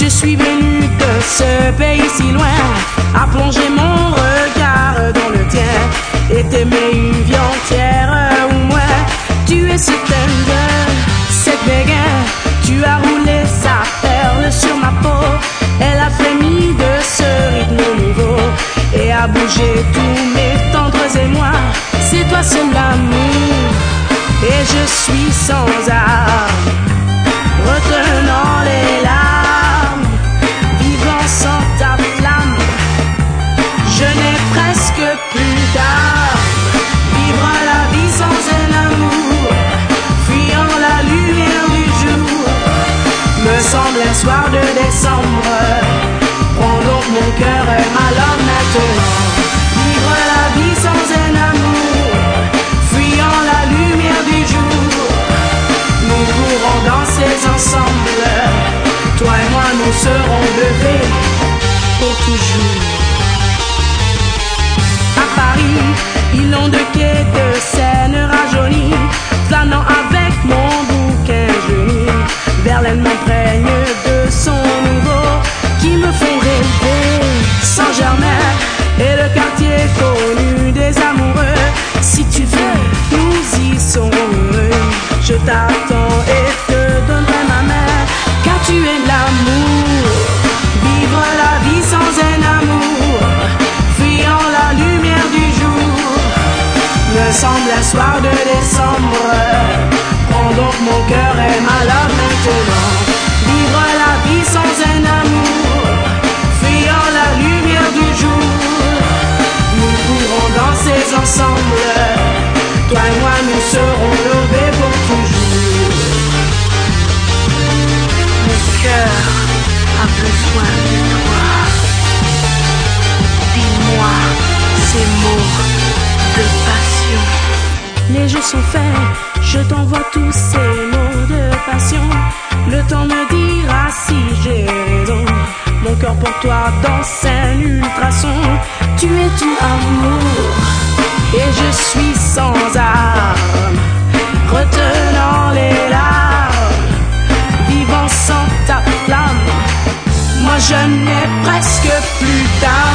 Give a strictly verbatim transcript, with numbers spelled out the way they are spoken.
Je suis venu de ce pays si loin, à plonger mon regard dans le tien, et t'aimer une vie entière ou moins. Tu es ce tender, cette béguin, tu as roulé sa perle sur ma peau. Elle a frémi de ce rythme nouveau et a bougé tous mes tendres émois. C'est toi seul l'amour, et je suis sans armes, retenant les larmes, vivant sans ta flamme. Je n'ai presque plus d'âme. Vivre la vie sans un amour, fuyant la lumière du jour, me semble un soir de décembre. Prends donc mon cœur et ma langue maintenant. Vivre la vie sans un amour, fuyant la lumière du jour, nous pourrons danser ensemble. Toi et moi nous serons levés pour toujours. À Paris, îlot de quai de Seine rajeuni, flânant avec mon bouquin jauni, Verlaine m'imprègne de son nouveau qui me font rêver. Saint-Germain et le quartier connu des amoureux. Si tu veux, nous y serons heureux. Je t'attends et te donnerai ma main, car tu es l'amour. Vivre la vie sans un amour, fuyant la lumière du jour, me semble un soir de décembre. Prends donc mon cœur et ma love maintenant. Vivre la vie sans un amour, fuyant la lumière du jour, nous pourrons danser ensemble. Toi et moi nous serons levés pour toujours. Mon cœur a besoin de toi. Dis-moi ces mots de passion. Les jeux sont faits, je t'envoie tous ces mots de passion. Le temps me dira si j'ai raison. Mon cœur pour toi danse un ultrason. Tu es tout amour et je suis sans armes, retenant les larmes, vivant sans ta flamme. Moi je n'ai presque plus d'âme.